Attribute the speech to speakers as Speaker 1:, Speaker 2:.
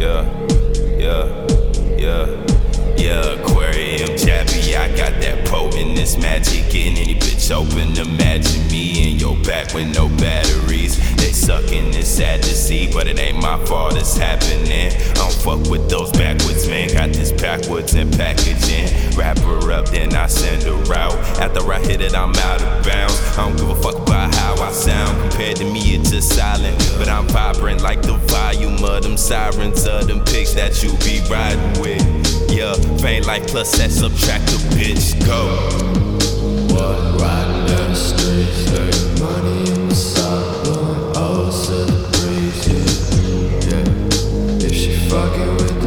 Speaker 1: Yeah, yeah, yeah. Yeah, aquarium Jabby, I got that potent, this magic in any bitch open. Imagine me in your back with no batteries. They sucking, it's sad to see, but it ain't my fault it's happening. I don't fuck with those backwards, man. Got this backwards and packaging. Wrap her up, then I send her out. After I hit it, I'm out of bounds. I don't give a fuck about how I sound. Compared to me, it's just silent, but I'm vibrant like the volume of them sirens of them pigs that you be riding with. Yeah, vain life plus that subtract a bitch, go.
Speaker 2: What riding down the streets, dirty money in the south, blowing O's to the breeze, yeah. If she fucking with